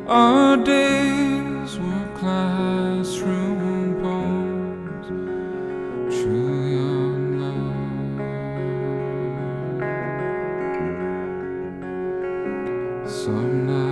Our days were classroom poems, true young love. Some nights